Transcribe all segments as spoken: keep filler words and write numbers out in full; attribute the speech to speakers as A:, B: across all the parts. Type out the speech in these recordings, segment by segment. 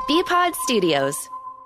A: B-Pod Studios.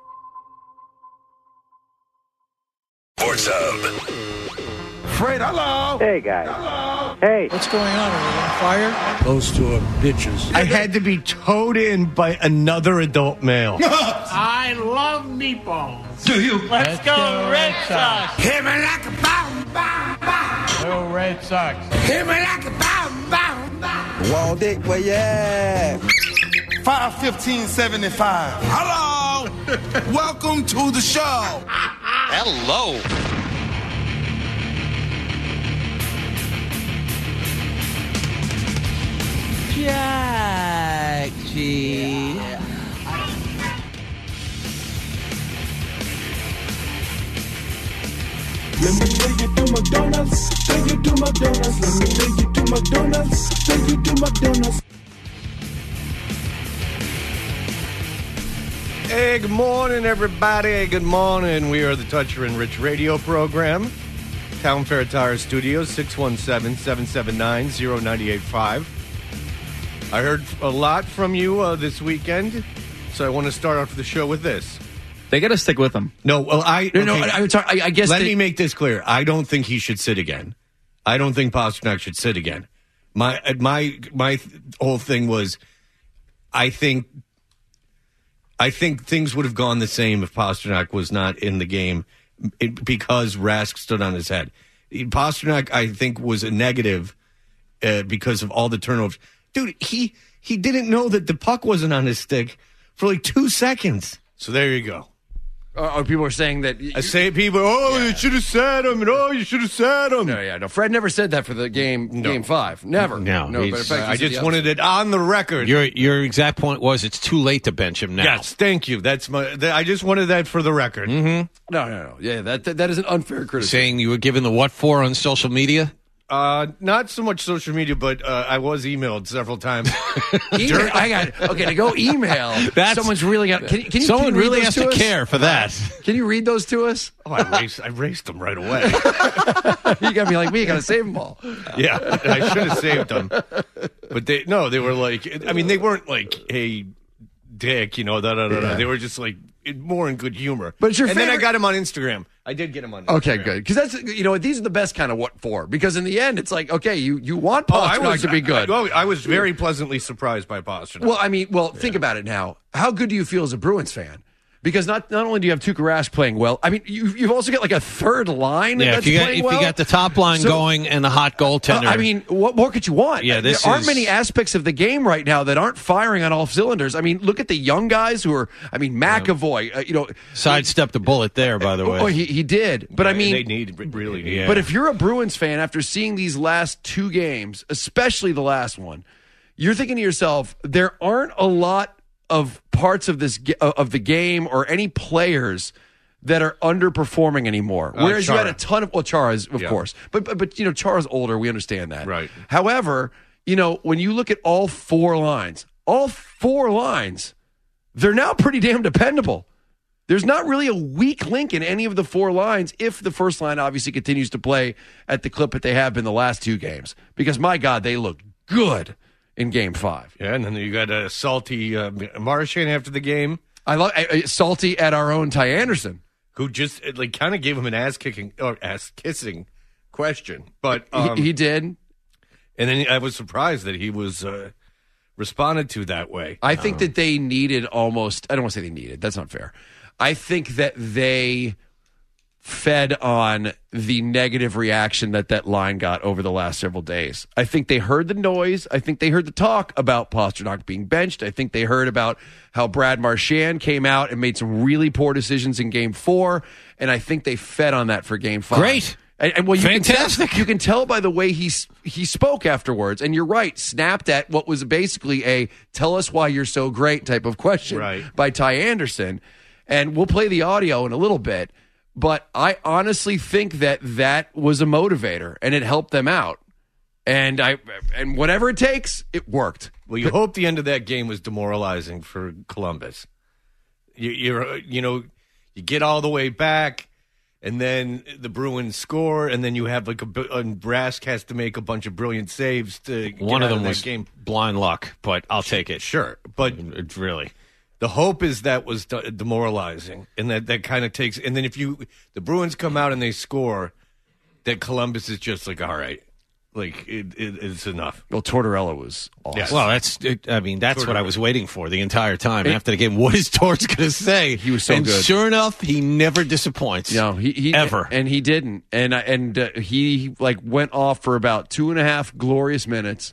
B: Sports Hub.
C: Fred, hello.
D: Hey, guys.
C: Hello.
D: Hey.
E: What's going on? Are we on fire?
C: Those two are bitches.
F: I had to be towed in by another adult male.
G: I love meatballs.
C: Do you?
G: Let's,
E: Let's
G: go,
E: go
G: Red
E: Red
G: Sox.
C: Hit me like a bomb, bomb, bomb.
E: Go Red Sox.
C: Hit me like a bomb, bomb, bomb.
H: Wall Dick, where you at?
C: five fifteen seventy-five. Hello. Welcome to the show.
B: Hello.
H: Jack G.
I: Let me take you to McDonald's. Take you to McDonald's. Let me take you to McDonald's. Take you to McDonald's.
F: Hey, good morning, everybody. Good morning. We are the Toucher and Rich radio program. Town Fair Tire Studios, six one seven, seven seven nine, zero nine eight five. I heard a lot from you uh, this weekend, so I want to start off the show with this.
J: They got to stick with him.
F: No, well, I...
J: No, no,
F: okay,
J: I, I, I guess...
F: Let
J: they,
F: me make this clear. I don't think he should sit again. I don't think Pasternak should sit again. My my my whole thing was, I think... I think things would have gone the same if Pasternak was not in the game it, because Rask stood on his head. Pasternak, I think, was a negative uh, because of all the turnovers. Dude, he he didn't know that the puck wasn't on his stick for like two seconds. So there you go.
J: Uh, people are saying that...
F: I say people, oh, yeah. you should have said him, and oh, you should have said him.
J: No, yeah, no. Fred never said that for the game
F: No.
J: game five. Never.
K: No,
J: no but in fact,
F: I just wanted it on the record.
K: Your your exact point was it's too late to bench him now.
F: Yes, thank you. That's my. Th- I just wanted that for the record.
K: Mm-hmm.
J: No, no, no. Yeah, that, that that is an unfair criticism.
K: Saying you were given the what for on social media?
F: Uh, not so much social media, but uh, I was emailed several times.
J: Email, I got okay to go email.
K: That's,
J: someone's really got. Can, can you
K: someone
J: can you
K: really
J: read
K: has
J: those
K: to
J: us?
K: care for that.
J: Can you read those to us?
F: Oh, I raced, I raced them right away.
J: You got to be like me. You got to save them all.
F: Yeah, I should have saved them. But they no, they were like. I mean, they weren't like, hey, dick, you know, da da da. da. They were just like more in good humor.
J: But it's your
F: and
J: favorite-
F: then I got him on Instagram. I did get him on Instagram.
J: Okay, good. Because that's, you know, these are the best kind of what for. Because in the end, it's like, okay, you, you want
F: Oh, I
J: Pasternak
F: was
J: to be good.
F: I, well, I was very pleasantly surprised by Pasternak.
J: Well, I mean, well, think about it now. How good do you feel as a Bruins fan? Because not not only do you have Tuukka Rask playing well, I mean, you, you've also got like a third line
K: Yeah,
J: that's
K: if you got
J: playing
K: if
J: well.
K: you got the top line
J: So-
K: going and the hot goaltender.
J: Uh, I mean, what more could you want?
K: Yeah, this
J: there aren't
K: is-
J: many aspects of the game right now that aren't firing on all cylinders. I mean, look at the young guys who are. I mean, McAvoy. Uh, you know,
K: sidestepped the bullet there, by the way.
J: Oh, he he did. But I mean,
F: they need really need.
K: Yeah.
J: But if you're a Bruins fan, after seeing these last two games, especially the last one, you're thinking to yourself, there aren't a lot of parts of this ga- of the game or any players that are underperforming anymore.
F: Uh,
J: Whereas you had
F: Chara.
J: a ton of well, Chara's of
F: Yeah.
J: course, but, but but you know Chara's older. We understand that.
F: Right.
J: However, you know when you look at all four lines, all four lines, they're now pretty damn dependable. There's not really a weak link in any of the four lines if the first line obviously continues to play at the clip that they have been the last two games. Because, my God, they look good in game five.
F: Yeah, and then you got a salty uh, Marchand after the game.
J: I love uh, salty at our own Ty Anderson.
F: Who just uh, like kind of gave him an ass kicking or ass kissing question. But um,
J: he, he did.
F: And then I was surprised that he was uh, responded to that way.
J: I think that they needed almost, I don't want to say they needed, that's not fair. I think that they fed on the negative reaction that that line got over the last several days. I think they heard the noise. I think they heard the talk about Pasternak being benched. I think they heard about how Brad Marchand came out and made some really poor decisions in game four. And I think they fed on that for game five.
K: Great.
J: And, and well, you
K: Fantastic.
J: Can tell, you can tell by the way he he spoke afterwards. And you're right, snapped at what was basically a "tell us why you're so great" type of question
F: Right.
J: by Ty Anderson. And we'll play the audio in a little bit. But I honestly think that that was a motivator, and it helped them out. And I and whatever it takes, it worked.
F: Well, you hope the end of that game was demoralizing for Columbus. You, you're, you know, you get all the way back, and then the Bruins score, and then you have like a and Rask has to make a bunch of brilliant saves to get
K: One of
F: out
K: them
F: that
K: was
F: game.
K: blind luck, but I'll take it.
F: Sure, but
K: It's really.
F: The hope is that was de- demoralizing, and that, that kind of takes. And then if you the Bruins come out and they score, that Columbus is just like, all right, like it, it, it's enough.
J: Well, Tortorella was awesome.
F: Yes.
K: Well, that's. It, I mean, that's what I was waiting for the entire time after the game. What is Torts going to say?
J: He was so
K: and
J: good.
K: Sure enough, he never disappoints.
J: No, he, he
K: ever,
J: and he didn't, and and uh, he like went off for about two and a half glorious minutes.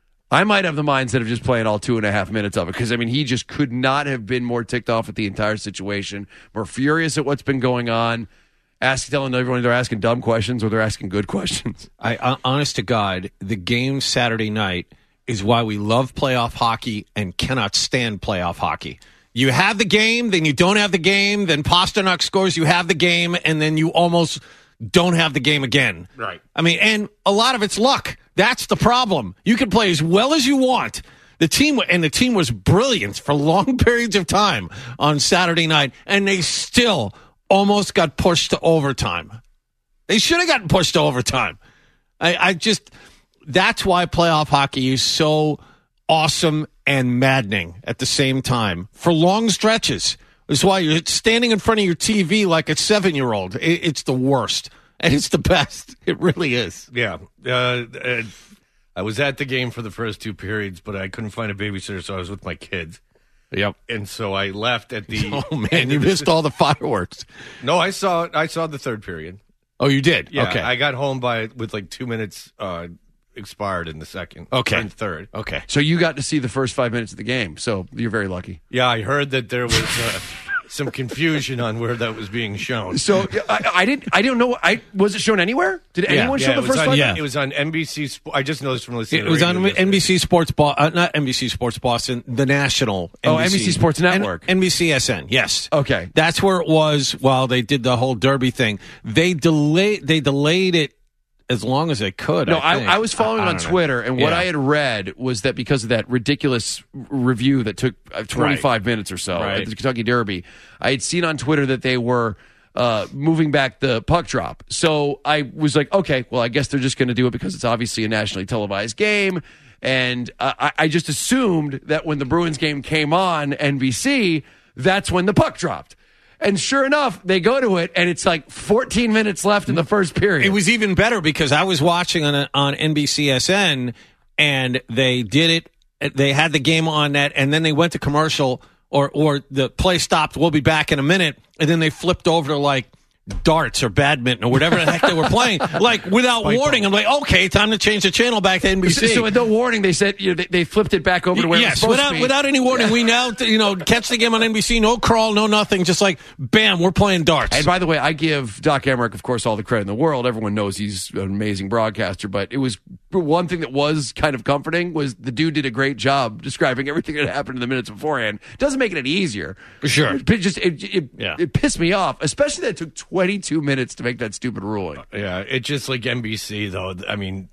J: I might have the mindset of just playing all two and a half minutes of it because I mean he just could not have been more ticked off at the entire situation, more furious at what's been going on. Ask, telling everyone they're asking dumb questions or they're asking good questions.
K: I, uh, honest to God, the game Saturday night is why we love playoff hockey and cannot stand playoff hockey. You have the game, then you don't have the game, then Pasternak scores, you have the game, and then you almost don't have the game again.
F: Right.
K: I mean, and a lot of it's luck. That's the problem. You can play as well as you want. The team and the team was brilliant for long periods of time on Saturday night, and they still almost got pushed to overtime. They should have gotten pushed to overtime. I, I just that's why playoff hockey is so awesome and maddening at the same time for long stretches. That's why you're standing in front of your T V like a seven-year-old. It, it's the worst. And it's the best. It really is.
F: Yeah. Uh, uh, I was at the game for the first two periods, but I couldn't find a babysitter, so I was with my kids.
K: Yep.
F: And so I left at the.
K: Oh man, you missed all the fireworks.
F: No, I saw I saw the third period.
K: Oh, you did?
F: Yeah.
K: Okay.
F: I got home by with like two minutes uh, expired in the second.
K: Okay.
F: And third.
K: Okay.
J: So you got to see the first five minutes of the game. So you're very lucky.
F: Yeah, I heard that there was uh, some confusion on where that was being shown.
J: So I, I didn't. I don't know. I was it shown anywhere? Did anyone
F: yeah,
J: show
F: it
J: the
F: was
J: first
F: on,
J: five?
K: yeah.
F: It was on N B C. Sp- I just noticed from listening.
K: It
F: to
K: was
F: the
K: on
F: radio yesterday.
K: N B C Sports, Bo- uh, not N B C Sports Boston, the national.
J: Oh, N B C Sports Network.
K: N B C S N, yes.
J: Okay.
K: That's where it was while they did the whole Derby thing. They delayed. They delayed it as long as they could.
J: No,
K: I,
J: I,
K: think.
J: I was following
K: I- I
J: on
K: don't know.
J: Twitter, and what
K: Yeah.
J: I had read was that because of that ridiculous r- review that took uh, twenty-five minutes or so
K: Right.
J: at the Kentucky Derby, I had seen on Twitter that they were uh, moving back the puck drop. So I was like, okay, well, I guess they're just going to do it because it's obviously a nationally televised game. And uh, I, I just assumed that when the Bruins game came on N B C, that's when the puck dropped. And sure enough, they go to it, and it's like fourteen minutes left in the first period.
K: It was even better because I was watching on on N B C S N, and they did it. They had the game on that, and then they went to commercial, or or the play stopped. We'll be back in a minute, and then they flipped over to like darts or badminton or whatever the heck they were playing, like without warning. I'm like, okay, time to change the channel back to N B C.
J: So, so with no warning, they said you know, they, they flipped it back over to where it was
K: yes,
J: supposed
K: without
J: to be.
K: without any warning, we now you know catch the game on N B C. No crawl, no nothing. Just like bam, we're playing darts.
J: And by the way, I give Doc Emmerich, of course, all the credit in the world. Everyone knows he's an amazing broadcaster, but it was one thing that was kind of comforting was the dude did a great job describing everything that happened in the minutes beforehand. Doesn't make it any easier.
K: Sure.
J: It just it, it,
K: Yeah.
J: it pissed me off, especially that it took twenty-two minutes to make that stupid ruling.
F: Yeah, it's just like N B C, though. I mean,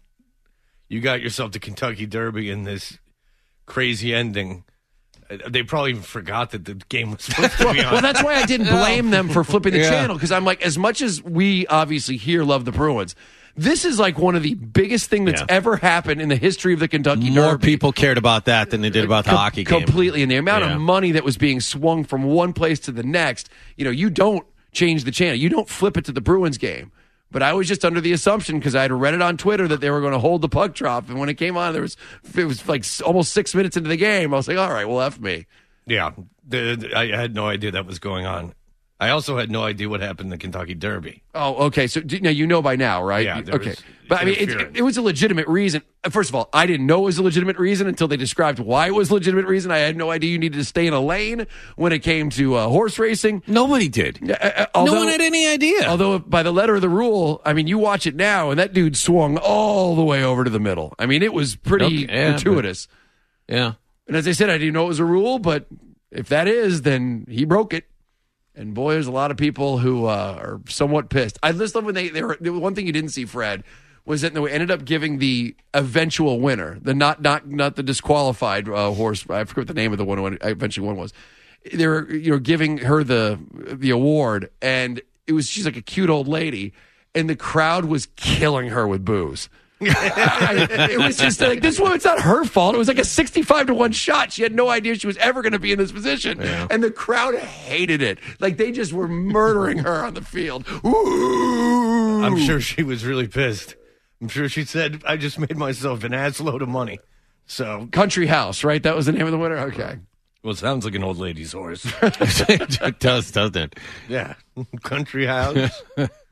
F: you got yourself the Kentucky Derby and this crazy ending. They probably even forgot that the game was supposed to be on.
J: Well, that's why I didn't blame them for flipping the
K: Yeah.
J: channel, because I'm like, as much as we obviously here love the Bruins, this is like one of the biggest thing that's
K: Yeah.
J: ever happened in the history of the Kentucky
K: More
J: Derby.
K: people cared about that than they did about the
J: Com-
K: hockey game.
J: Completely. And the amount
K: Yeah.
J: of money that was being swung from one place to the next, you know, you don't change the channel. You don't flip it to the Bruins game. But I was just under the assumption, because I had read it on Twitter, that they were going to hold the puck drop. And when it came on, there was it was like s- almost six minutes into the game. I was like, all right, well, F me.
F: Yeah, the, the- I had no idea that was going on. I also had no idea what happened in the Kentucky Derby.
J: Oh, okay. So do, now you know by now, right?
F: Yeah,
J: You-
F: there
J: okay.
F: was
J: But I mean, it,
F: interference.
J: it was a legitimate reason. First of all, I didn't know it was a legitimate reason until they described why it was a legitimate reason. I had no idea you needed to stay in a lane when it came to uh, horse racing.
K: Nobody did.
J: Uh, uh, although,
K: no one had any idea.
J: Although by the letter of the rule, I mean, you watch it now, and that dude swung all the way over to the middle. I mean, it was pretty
K: Okay, yeah,
J: gratuitous.
K: yeah.
J: And as I said, I didn't know it was a rule, but if that is, then he broke it. And boy, there's a lot of people who uh, are somewhat pissed. I just love when they, they were, the one thing you didn't see, Fred, was that they ended up giving the eventual winner, the not not not the disqualified uh, horse. I forget what the name of the one who eventually won was. They were, you know, giving her the the award, and it was she's like a cute old lady, and the crowd was killing her with boos. It was just like, this woman, it's not her fault. It was like a sixty-five to one shot. She had no idea she was ever going to be in this position.
K: Yeah.
J: And the crowd hated it. Like, they just were murdering her on the field. Ooh.
F: I'm sure she was really pissed. I'm sure she said, I just made myself an ass load of money. So,
J: Country House, right? That was the name of the winner? Okay.
F: well, it sounds like an old lady's horse.
K: It does, doesn't it?
F: Yeah. Country house.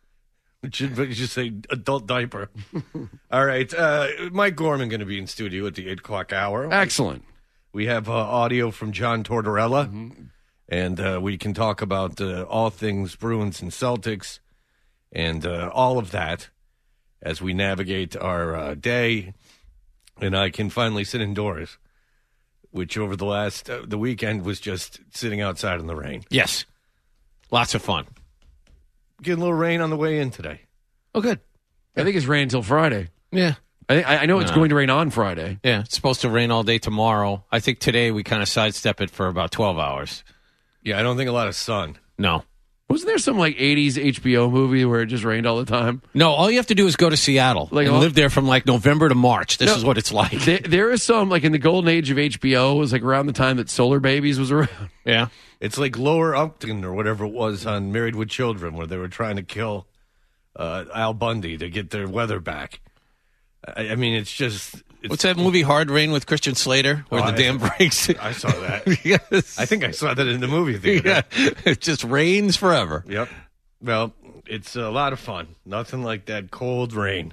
F: It should but you should say adult diaper. All right. Uh, Mike Gorman going to be in studio at the eight o'clock hour.
J: Excellent.
F: We have uh, audio from John Tortorella, mm-hmm. and uh, we can talk about uh, all things Bruins and Celtics and uh, all of that as we navigate our uh, day. And I can finally sit indoors, which over the last uh, the weekend was just sitting outside in the rain.
K: Yes. Lots of fun.
F: Getting a little rain on the way in today.
K: Oh, good.
J: I think it's rain until Friday.
K: Yeah.
J: I, I know it's
K: No.
J: going to rain on Friday.
K: Yeah, it's supposed to rain all day tomorrow. I think today we kind of sidestep it for about twelve hours.
F: Yeah, I don't think a lot of sun.
K: No.
J: Wasn't there some like eighties H B O movie where it just rained all the time?
K: No, all you have to do is go to Seattle
J: Like
K: and
J: all-
K: live there from like November to March. This
J: No.
K: is what it's like.
J: There, there is some, like in the golden age of H B O, it was like around the time that Solar Babies was around.
K: Yeah.
F: It's like Lower Upton or whatever it was on Married with Children, where they were trying to kill uh, Al Bundy to get their weather back. I, I mean, it's just... It's,
K: What's that movie, Hard Rain, with Christian Slater, where
F: Oh,
K: the
F: I-
K: dam breaks?
F: I saw that.
K: Yes.
F: I think I saw that in the movie theater.
K: Yeah. It just rains forever.
F: Yep. Well, it's a lot of fun. Nothing like that cold rain.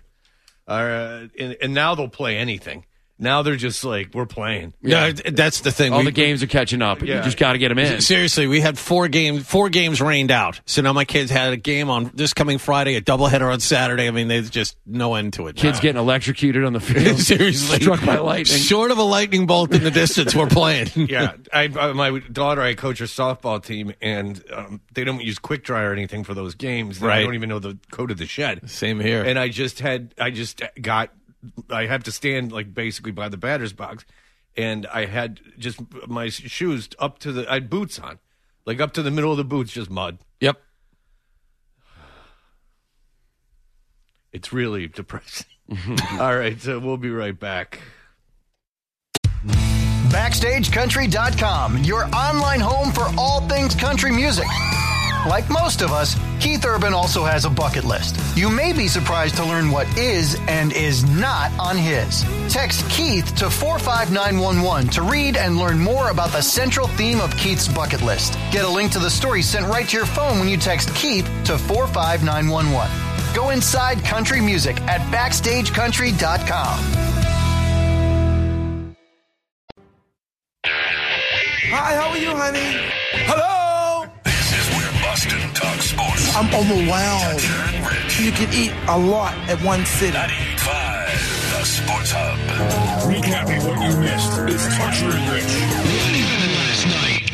F: Uh, and, and now they'll play anything. Now they're just like, we're playing.
K: Yeah, that's the thing.
J: All
K: We-
J: the games are catching up.
F: Yeah.
J: You just got to get them in.
K: Seriously, we had four games. Four games rained out. So now my kids had a game on this coming Friday, a doubleheader on Saturday. I mean, there's just no end to it.
J: Kids
K: now.
J: getting electrocuted on the field.
K: Seriously,
J: Struck by lightning.
K: Short of a lightning bolt in the distance, we're playing.
F: Yeah, I, I, my daughter, I coach her softball team, and um, they don't use quick dry or anything for those games. I
K: Right.
F: don't even know the code of the shed.
K: Same here.
F: And I just had, I just got, I have to stand like basically by the batter's box, and I had just my shoes up to the, I had boots on, like up to the middle of the boots, just mud.
K: Yep.
F: It's really depressing. All right, so we'll be right back.
A: Backstage Country dot com, your online home for all things country music. Like most of us, Keith Urban also has a bucket list. You may be surprised to learn what is and is not on his. Text Keith to four five nine one one to read and learn more about the central theme of Keith's bucket list. Get a link to the story sent right to your phone when you text Keith to four five nine one one. Go inside country music at Backstage Country dot com.
C: Hi, how are you, honey? Hello?
B: This is where Boston talks sports.
C: I'm overwhelmed. You can eat a lot at one sitting.
B: ninety-eight point five, the Sports Hub.
I: Recapping what you missed. It's Toucher and Rich.
B: Last night.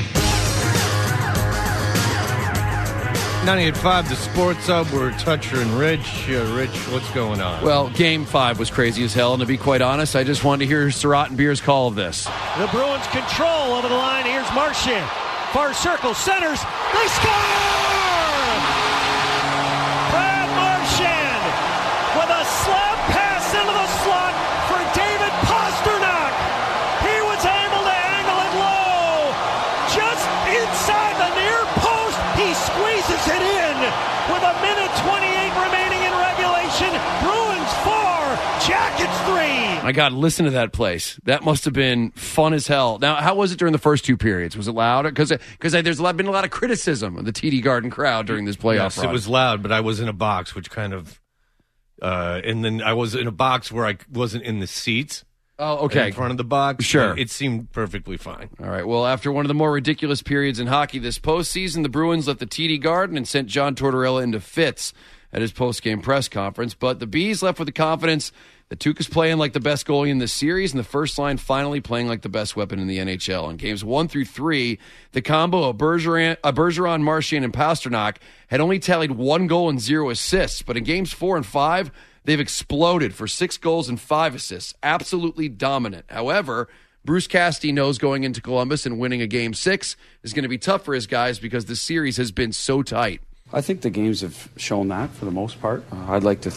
F: ninety-eight point five, the Sports Hub. We're Toucher and Rich. Uh, Rich, what's going on?
J: Well, game five was crazy as hell, and to be quite honest, I just wanted to hear Surratt and Beer's call of this.
D: The Bruins control over the line. Here's Marchand. Far circle, centers. They score! Brad Marchand with a slap pass into the slot for David Pasternak. He was able to angle it low. Just inside the near post, he squeezes it in with a minute twenty-eight remaining in regulation. Bruins four, Jackets three.
J: My God, listen to that place. That must have been fun as hell. Now, how was it during the first two periods? Was it loud? Because because there's a lot, been a lot of criticism of the T D Garden crowd during this playoff
F: Yes,
J: run.
F: it was loud, but I was in a box, which kind of, uh, and then I was in a box where I wasn't in the seats.
J: Oh, okay.
F: In front of the box.
J: Sure.
F: But it seemed perfectly fine.
J: All right. Well, after one of the more ridiculous periods in hockey this postseason, the Bruins left the T D Garden and sent John Tortorella into fits at his post-game press conference. But the Bees left with the confidence that Tuukka's playing like the best goalie in this series, and the first line finally playing like the best weapon in the N H L. In games one through three, the combo of Bergeron, uh, Bergeron, Marchand, and Pasternak had only tallied one goal and zero assists. But in games four and five, they've exploded for six goals and five assists. Absolutely dominant. However, Bruce Cassidy knows going into Columbus and winning a game six is going to be tough for his guys because the series has been so tight.
L: I think the games have shown that for the most part. Uh, I'd like to think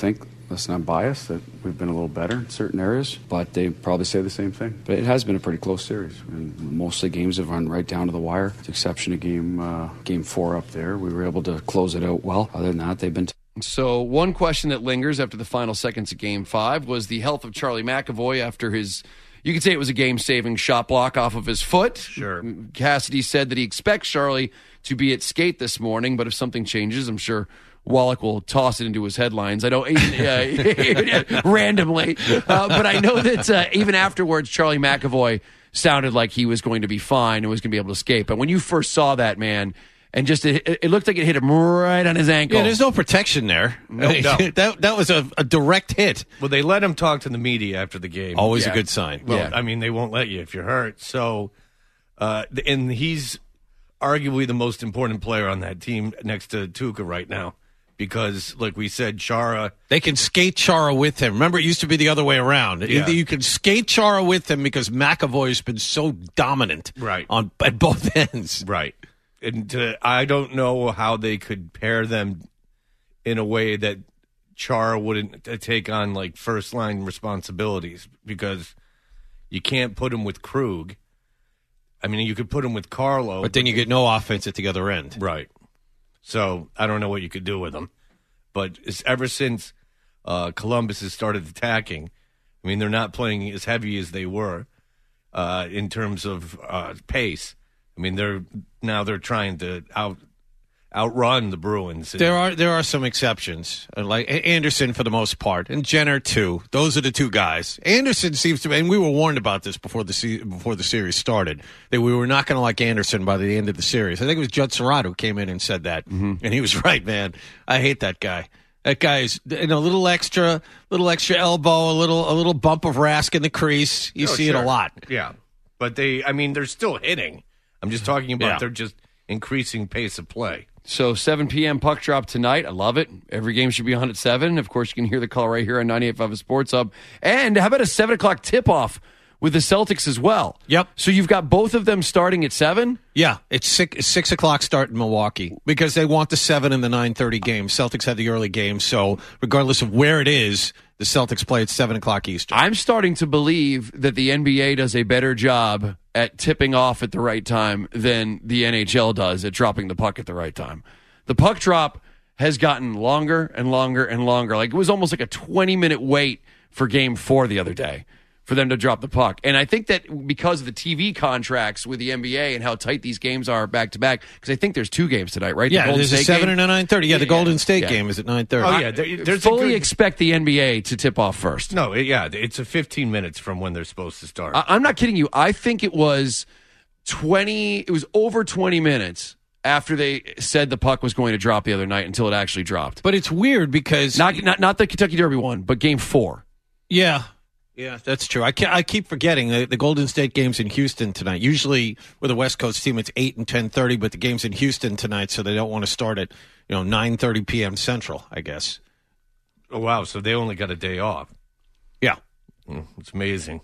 L: listen, I'm biased that we've been a little better in certain areas, but they probably say the same thing. But it has been a pretty close series. And most of the games have run right down to the wire, with the exception of game, uh, game four up there. We were able to close it out well. Other than that, they've been... T-
J: So one question that lingers after the final seconds of Game five was the health of Charlie McAvoy after his, you could say it was a game-saving shot block off of his foot.
F: Sure.
J: Cassidy said that he expects Charlie to be at skate this morning, but if something changes, I'm sure Wallach will toss it into his headlines. I don't, uh, randomly. Uh, but I know that uh, even afterwards, Charlie McAvoy sounded like he was going to be fine and was going to be able to skate. But when you first saw that, man, and just it, it looked like it hit him right on his ankle.
K: Yeah, there's no protection there.
F: No, no.
K: that that was a, a direct hit.
F: Well, they let him talk to the media after the game.
K: Always
F: yeah.
K: a good sign.
F: Well,
K: yeah.
F: I mean, they won't let you if you're hurt. So, uh, and he's arguably the most important player on that team next to Tuukka right now. Because, like we said, Chara...
K: They can skate Chara with him. Remember, it used to be the other way around.
F: Yeah.
K: You can skate Chara with him because McAvoy has been so dominant
F: right.
K: on at both ends.
F: Right. And uh, I don't know how they could pair them in a way that Chara wouldn't uh, take on, like, first-line responsibilities. Because you can't put him with Krug. I mean, you could put him with Carlo.
K: But then you get no offense at the other end.
F: Right. So I don't know what you could do with them. But it's ever since uh, Columbus has started attacking, I mean, they're not playing as heavy as they were uh, in terms of uh, pace. I mean, they're now they're trying to out outrun the Bruins.
K: There are there are some exceptions, like Anderson for the most part, and Jenner too. Those are the two guys. Anderson seems to be, and we were warned about this before the se- before the series started, that we were not going to like Anderson by the end of the series. I think it was Judd Serrato who came in and said that, mm-hmm. and he was right, man. I hate that guy. That guy is, you know, a little extra, little extra elbow, a little a little bump of Rask in the crease. You
F: oh,
K: see
F: sure.
K: it a lot.
F: Yeah, but they, I mean, they're still hitting. I'm just talking about
K: yeah.
F: they're just increasing pace of play.
J: So seven p.m. puck drop tonight. I love it. Every game should be on at seven. Of course, you can hear the call right here on ninety-eight point five Sports Hub. And how about a seven o'clock tip-off with the Celtics as well?
K: Yep.
J: So you've got both of them starting at seven?
K: Yeah, it's six, six o'clock start in Milwaukee because they want the seven and the nine thirty game. Celtics had the early game, so regardless of where it is, the Celtics play at seven o'clock Eastern.
J: I'm starting to believe that the N B A does a better job at tipping off at the right time than the N H L does at dropping the puck at the right time. The puck drop has gotten longer and longer and longer. Like it was almost like a twenty-minute wait for game four the other day for them to drop the puck. And I think that because of the T V contracts with the N B A and how tight these games are back-to-back, because I think there's two games tonight, right?
K: Yeah,
J: the
K: there's
J: State
K: a seven
J: game?
K: and a nine thirty. Yeah, the
J: yeah,
K: Golden State
J: yeah.
K: game is at nine thirty.
F: Oh, yeah. There, there's
J: fully
F: a good,
J: expect the N B A to tip off first.
F: No, yeah, it's a fifteen minutes from when they're supposed to start.
J: I, I'm not kidding you. I think it was twenty, it was over twenty minutes after they said the puck was going to drop the other night until it actually dropped.
K: But it's weird because...
J: Not not, not the Kentucky Derby one, but game four.
K: Yeah. Yeah, that's true. I, ca- I keep forgetting the, the Golden State game's in Houston tonight. Usually with a West Coast team, it's eight and ten thirty, but the game's in Houston tonight, so they don't want to start at you know nine thirty p.m. Central, I guess.
F: Oh, wow. So they only got a day off.
K: Yeah.
F: Mm, it's amazing.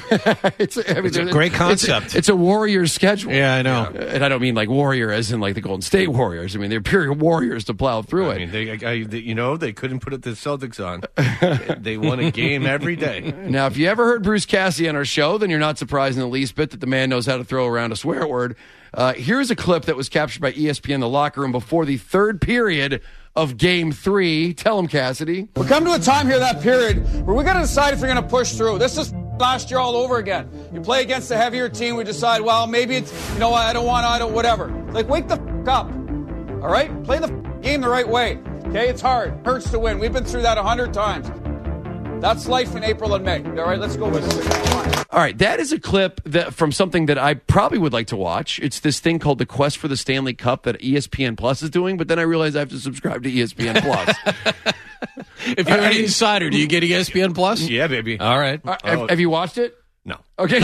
J: it's, I mean,
K: it's a great concept.
J: It's, it's a Warriors schedule.
K: Yeah, I know.
J: Yeah. And I don't mean like Warrior as in like the Golden State Warriors. I mean, they're pure Warriors to plow through
F: I
J: it.
F: mean, they, I, you know, they couldn't put it the Celtics on. They won a game every day.
J: Now, if you ever heard Bruce Cassidy on our show, then you're not surprised in the least bit that the man knows how to throw around a swear word. Uh, here's a clip that was captured by E S P N The Locker Room before the third period of Game Three. Tell him, Cassidy.
M: We come to a time here, that period, where we got to decide if you're going to push through. This is last year all over again. You play against a heavier team, we decide, well, maybe it's, you know, I don't want, I don't, whatever. Like, wake the f- up, all right? Play the f- game the right way, okay? It's hard. It hurts to win. We've been through that a hundred times. That's life in April and May. All right, let's go with it.
J: All right, that is a clip that from something that I probably would like to watch. It's this thing called the Quest for the Stanley Cup that E S P N Plus is doing, but then I realized I have to subscribe to E S P N Plus.
K: If you're an insider, do you get E S P N Plus?
F: Yeah, baby.
K: All right.
J: Uh, have, have you watched it?
F: No.
J: Okay.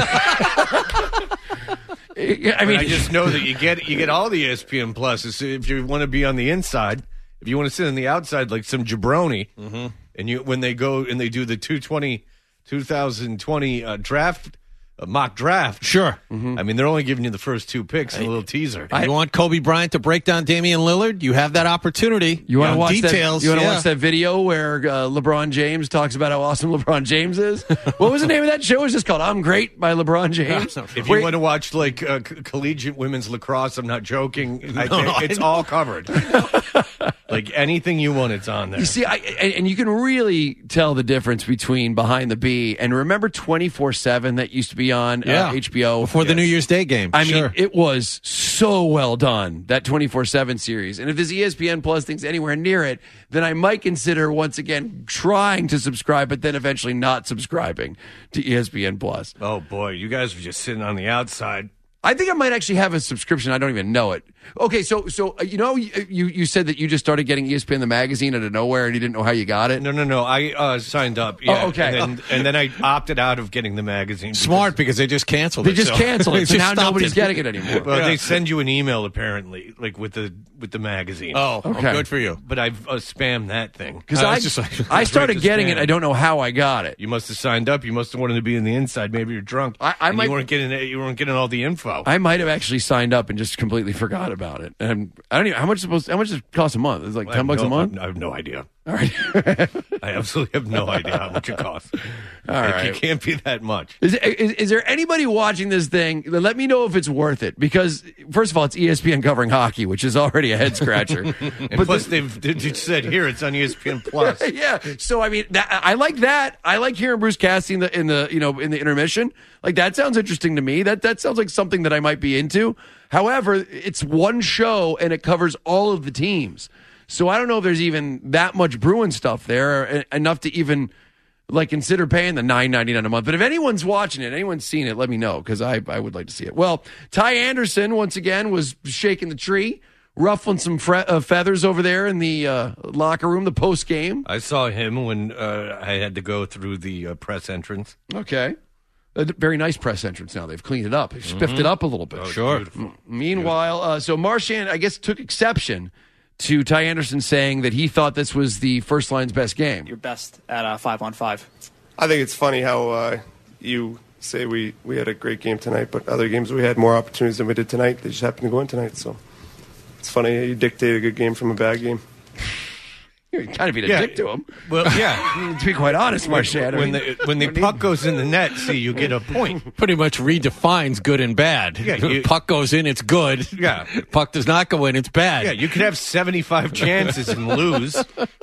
J: I
F: mean,
J: mean,
F: I just know that you get you get all the E S P N Plus. If you want to be on the inside, if you want to sit on the outside like some jabroni, mm-hmm. and you when they go and they do the two twenty, twenty twenty uh, draft a mock draft.
K: Sure.
F: Mm-hmm. I mean, they're only giving you the first two picks, a little teaser.
K: I, you want Kobe Bryant to break down Damian Lillard? You have that opportunity.
J: You want to watch
K: details?
J: That, you want to
K: yeah.
J: watch that video where uh, LeBron James talks about how awesome LeBron James is? What was the name of that show? It was just called "I'm Great" by LeBron James.
F: If you Wait. want to watch like uh, c- collegiate women's lacrosse, I'm not joking. I
K: No,
F: think
K: no,
F: it's
K: I
F: all covered. Like anything you want, it's on there.
J: You see, I, and, and you can really tell the difference between Behind the B and remember twenty-four seven that used to be on
K: Yeah.
J: uh, H B O
K: before the New Year's Day game.
J: I
K: Sure.
J: mean, it was so well done, that twenty-four seven series. And if this E S P N Plus thing's anywhere near it, then I might consider once again trying to subscribe, but then eventually not subscribing to E S P N Plus.
F: Oh boy, you guys are just sitting on the outside.
J: I think I might actually have a subscription. I don't even know it. Okay, so so uh, you know you, you you said that you just started getting E S P N the magazine out of nowhere and you didn't know how you got it.
F: No, no, no. I uh, signed up. Yeah,
J: Oh, okay.
F: And then, and then I opted out of getting the magazine.
K: Smart because they just canceled
J: They
K: it.
J: just
K: so-
J: canceled
K: they
J: it, so
K: just
J: now
K: stopped
J: nobody's
K: it.
J: getting it anymore.
F: Well,
K: Yeah.
F: they send you an email apparently, like with the with the magazine.
K: Oh,
J: Okay.
K: oh, good for you.
F: But I've uh, spammed that thing.
J: Because
K: Uh,
J: I,
K: it's just like-
J: I started
F: Right to
J: getting
F: spam.
J: it. I don't know how I got it.
F: You must have signed up. You must have wanted to be in the inside. Maybe you're drunk.
J: I- I
F: and
J: might-
F: You weren't getting it. You weren't getting all the info.
J: I might have actually signed up and just completely forgot about it. And I don't even how much is supposed how much does it cost a month? It's like
F: I
J: ten
F: have
J: bucks
F: no,
J: a month.
F: I have no idea.
J: All right.
F: I absolutely have no idea how much it costs.
J: All
F: Like,
J: right.
F: It can't be that much.
J: Is, is is there anybody watching this thing? Let me know if it's worth it. Because first of all, it's E S P N covering hockey, which is already a head scratcher.
F: And
J: but
F: plus,
J: the-
F: they've they just said here it's on E S P N Plus.
J: yeah. So I mean, that, I like that. I like hearing Bruce Cassidy in the in the you know in the intermission. Like that sounds interesting to me. That that sounds like something that I might be into. However, it's one show and it covers all of the teams. So I don't know if there's even that much Bruin stuff there e- enough to even like consider paying the nine ninety-nine a month. But if anyone's watching it, anyone's seen it, let me know because I I would like to see it. Well, Ty Anderson once again was shaking the tree, ruffling some fre- uh, feathers over there in the uh, locker room, the post game.
F: I saw him when uh, I had to go through the uh, press entrance.
J: Okay. A very nice press entrance now. They've cleaned it up. They've spiffed it up a little bit.
F: Oh, sure. Beautiful.
J: M- Meanwhile, uh, so Marchand, I guess, took exception to Ty Anderson saying that he thought this was the first line's best game.
N: Your best at uh, five on five.
O: I think it's funny how uh, you say we, we had a great game tonight, but other games we had more opportunities than we did tonight. They just happened to go in tonight. So it's funny how you dictate a good game from a bad game.
J: You're kind of being a
F: Yeah.
J: dick to him.
F: Well, yeah.
J: To be quite honest, Marchand. I
F: When
J: mean,
F: the when the puck goes in the net, see, you get a point.
K: Pretty much redefines good and bad.
F: Yeah, you-
K: Puck goes in, it's good.
F: Yeah.
K: Puck does not go in, it's bad.
F: Yeah, you could have seventy-five chances and lose.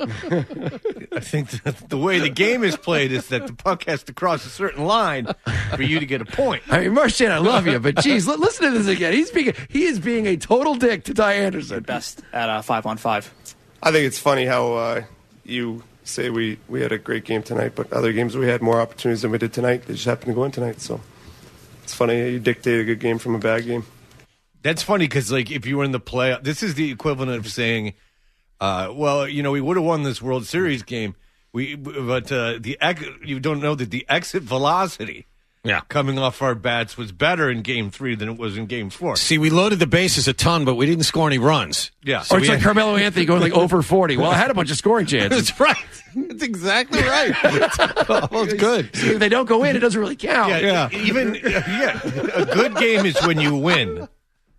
F: I think the, the way the game is played is that the puck has to cross a certain line for you to get a point.
J: I mean, Marchand, I love you, but geez, li- listen to this again. He's being he is being a total dick to Ty Anderson.
N: Best at uh, five on five.
O: I think it's funny how uh, you say we, we had a great game tonight, but other games we had more opportunities than we did tonight. They just happened to go in tonight. So it's funny how you dictate a good game from a bad game.
F: That's funny because, like, if you were in the play, this is the equivalent of saying, uh, "Well, you know, we would have won this World Series game, we but uh, the ex- you don't know that the exit velocity,
K: yeah,
F: coming off our bats was better in Game Three than it was in Game Four.
K: See, we loaded the bases a ton, but we didn't score any runs.
F: Yeah,
J: or it's like Carmelo Anthony going like over forty. Well, I had a bunch of scoring chances.
K: That's right. That's exactly right. Almost good.
J: See, if they don't go in, it doesn't really count.
F: Yeah,
K: Yeah.
F: even yeah, a good game is when you win.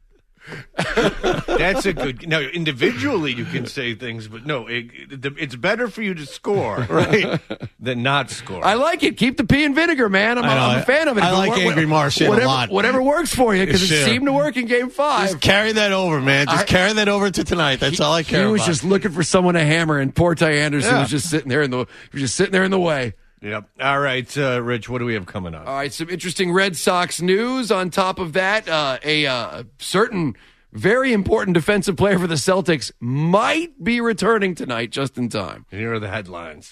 F: That's a good. Now, individually, you can say things, but no, it, it's better for you to score, right, than not score.
J: I like it. Keep the pea and vinegar, man. I'm, a,
K: I know.
J: I'm a fan of it.
K: I
J: But
K: like
J: what-
K: Angry Marchand a
J: whatever,
K: lot.
J: Whatever works for you, because
K: Sure.
J: it seemed to work in Game Five.
K: Just carry that over, man. Just
J: I-
K: carry that over to tonight. That's all I care
J: He was
K: about.
J: just looking for someone to hammer, and poor Ty Anderson
K: Yeah.
J: was just sitting there in the he was just sitting there in the way.
F: Yep. All right, uh, Rich. What do we have coming up?
J: All right, some interesting Red Sox news. On top of that, uh, a uh, certain very important defensive player for the Celtics might be returning tonight, just in time.
F: Here are the headlines.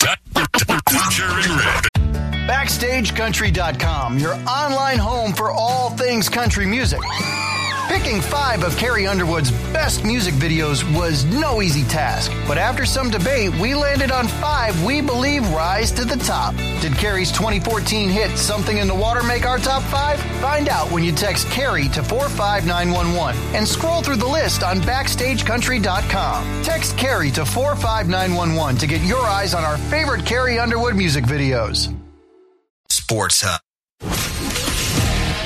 A: Backstage Country dot com, your online home for all things country music. Picking five of Carrie Underwood's best music videos was no easy task, but after some debate, we landed on five we believe rise to the top. Did Carrie's twenty fourteen hit Something in the Water make our top five? Find out when you text Carrie to four five nine one one and scroll through the list on Backstage Country dot com. Text Carrie to four five nine one one to get your eyes on our favorite Carrie Underwood music videos.
P: Sports Hub.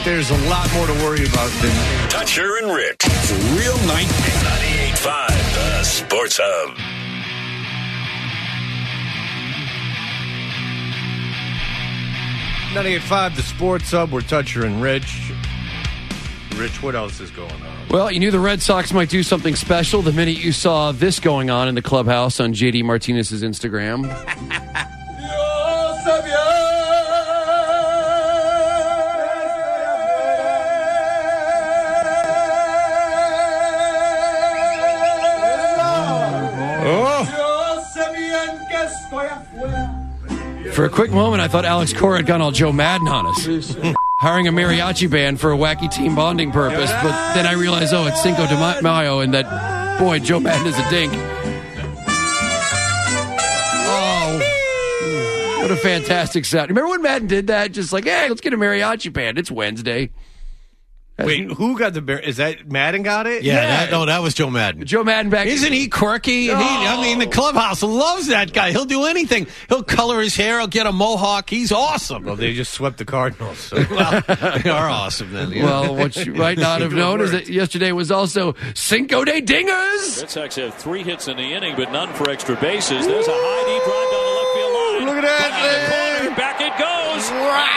F: there's a lot more to worry about than
B: Toucher and Rich. It's a real night. ninety-eight point five, the Sports Hub.
F: ninety-eight point five, the Sports Hub. We're Toucher and Rich. Rich, what else is going on?
J: Well, you knew the Red Sox might do something special the minute you saw this going on in the clubhouse on J D Martinez's Instagram. For a quick moment, I thought Alex Cora had gone all Joe Madden on us, hiring a mariachi band for a wacky team bonding purpose. But then I realized, oh, it's Cinco de Mayo, and that, boy, Joe Madden is a dink. Oh, what a fantastic sound. Remember when Madden did that? Just like, hey, let's get a mariachi band. It's Wednesday.
F: Wait, who got the bear? Is that Madden got it?
K: Yeah, yeah. That, no, that was Joe Madden.
J: Joe Madden back.
K: Isn't he quirky? And he, I mean, the clubhouse loves that guy. He'll do anything. He'll color his hair. He'll get a mohawk. He's awesome.
F: Well, they just swept the Cardinals. So.
K: Well, they are awesome then. Yeah.
J: Well, what you might not have known is that yesterday was also Cinco de Dingers.
P: Red Sox have three hits in the inning, but none for extra bases. There's a high deep drive down the left field line.
F: Look at that.
P: Corner, back it goes.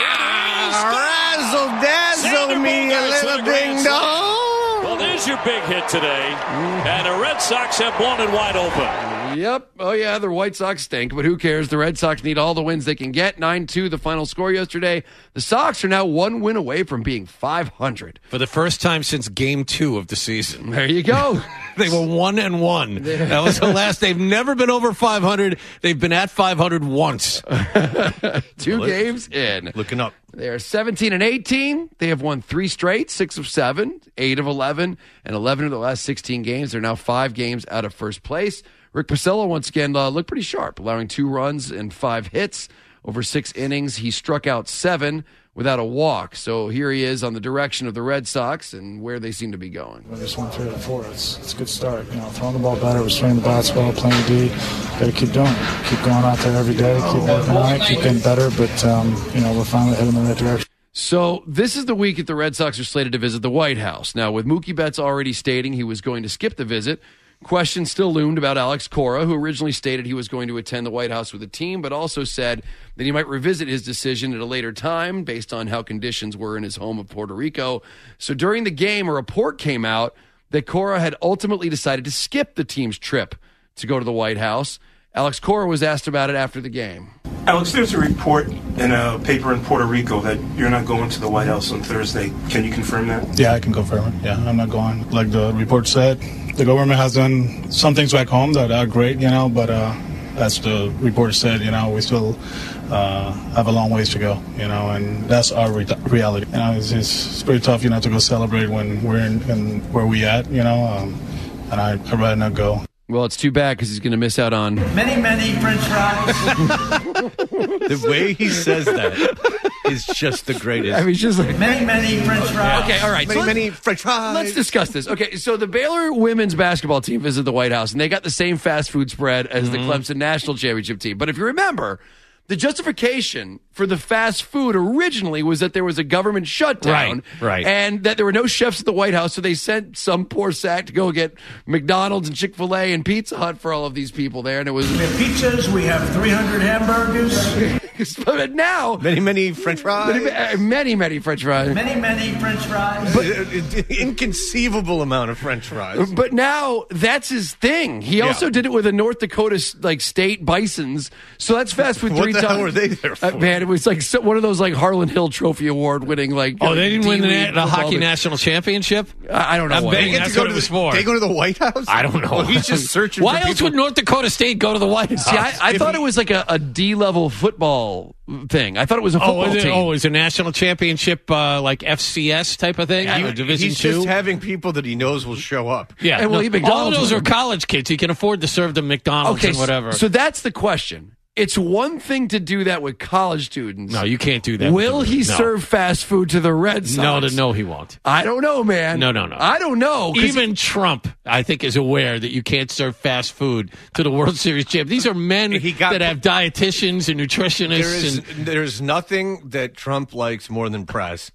F: Razzle dazzle me a little ding dong.
P: Well, there's your big hit today, and the Red Sox have blown it wide open.
J: Yep. Oh, yeah, the White Sox stink, but who cares? The Red Sox need all the wins they can get. nine two, the final score yesterday. The Sox are now one win away from being five hundred.
K: For the first time since game two of the season.
J: There you go.
K: They were one and one. That was the last. They've never been over five hundred. They've been at five hundred once.
J: Two well, games in.
F: Looking up.
J: They are seventeen and eighteen. They have won three straight, six of seven, eight of eleven, and eleven of the last sixteen games. They're now five games out of first place. Rick Porcello, once again, uh, looked pretty sharp, allowing two runs and five hits over six innings. He struck out seven without a walk. So here he is on the direction of the Red Sox and where they seem to be going.
Q: We just went three to four. It's, it's a good start. You know, throwing the ball better, we're swinging the bats well, playing D. Got to keep doing it. Keep going out there every day, keep working on it, keep getting better. But, um, you know, we're finally heading in the right direction.
J: So this is the week that the Red Sox are slated to visit the White House. Now, with Mookie Betts already stating he was going to skip the visit, questions still loomed about Alex Cora, who originally stated he was going to attend the White House with the team, but also said that he might revisit his decision at a later time based on how conditions were in his home of Puerto Rico. So during the game, a report came out that Cora had ultimately decided to skip the team's trip to go to the White House. Alex Cora was asked about it after the game.
R: Alex, there's a report in a paper in Puerto Rico that you're not going to the White House on Thursday. Can you confirm that?
Q: Yeah, I can confirm it. Yeah, I'm not going. Like the report said, the government has done some things back home that are great, you know, but uh, as the report said, you know, we still uh, have a long ways to go, you know, and that's our re- reality. You know, it's, it's pretty tough, you know, to go celebrate when we're in, in where we at, you know, um, and I, I'd rather not go.
J: Well, it's too bad because he's going to miss out on
S: many, many French fries.
F: The way he says that is just the greatest.
J: I mean, he's just like
S: many, many French fries.
J: Okay, all right.
F: Many,
J: so
F: many French fries.
J: Let's discuss this. Okay, so the Baylor women's basketball team visited the White House, and they got the same fast food spread as mm-hmm. the Clemson national championship team. But if you remember, the justification for the fast food originally was that there was a government shutdown,
K: right, right.
J: and that there were no chefs at the White House, so they sent some poor sack to go get McDonald's and Chick-fil-A and Pizza Hut for all of these people there, and it was...
S: We have pizzas, we have three hundred hamburgers.
J: But now...
F: Many, many French fries.
J: Many, many, many French fries.
S: Many, many French fries.
F: But, inconceivable amount of French fries.
J: But now, that's his thing. He
F: yeah.
J: also did it with the North Dakota like state Bisons, so that's fast food three
F: what the
J: times.
F: Hell were they there for?
J: Uh, man, it was like so, one of those like Harlan Hill Trophy Award winning like.
K: Oh, they didn't win the, the hockey
J: the,
K: national championship.
J: I, I don't know.
K: I'm
J: what.
K: betting that's what it was for.
F: They go to the White House.
K: I don't know.
F: Well, he's just searching.
K: Why
F: for
K: else
F: people.
K: would North Dakota State go to the White House?
J: See, I, I thought he, it was like a, a D level football thing. I thought it was a football
K: oh, is it,
J: team.
K: Oh, it's a national championship uh, like F C S type of thing.
F: He,
K: Division
F: he's
K: two.
F: just having people that he knows will show up.
K: Yeah,
J: and well,
K: no,
J: he McDonald's
K: all of those are college kids. He can afford to serve them McDonald's
J: okay,
K: and whatever.
J: So that's the question. It's one thing to do that with college students.
K: No, you can't do that.
J: Will he
K: no.
J: serve fast food to the Red Sox?
K: No, no, he won't.
J: I don't know, man.
K: No, no, no.
J: I don't know.
K: Even
J: he,
K: Trump, I think, is aware that you can't serve fast food to the World Series champ. These are men he got, that have dietitians and nutritionists.
F: There is,
K: and,
F: there's nothing that Trump likes more than press.